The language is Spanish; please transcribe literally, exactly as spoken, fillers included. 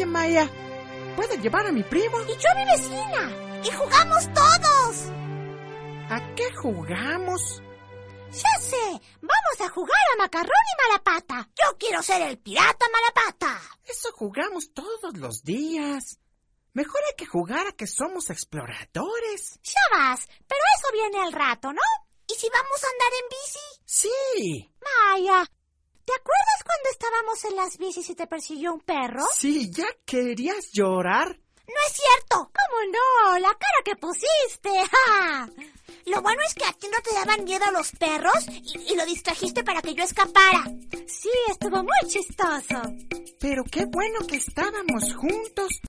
Oye, Maya, ¿puedes llevar a mi primo? Y yo a mi vecina. Y jugamos todos. ¿A qué jugamos? Ya sé, vamos a jugar a Macarrón y Malapata. Yo quiero ser el pirata Malapata. Eso jugamos todos los días. Mejor hay que jugar a que somos exploradores. Ya vas, pero eso viene al rato, ¿no? ¿Y si vamos a andar en bici? Sí. Maya, ¿te acuerdas cuando estábamos en las bicis y te persiguió un perro? Sí, ¿ya querías llorar? No es cierto. ¿Cómo no? La cara que pusiste. ¡Ja! Lo bueno es que a ti no te daban miedo los perros y, y lo distrajiste para que yo escapara. Sí, estuvo muy chistoso. Pero qué bueno que estábamos juntos.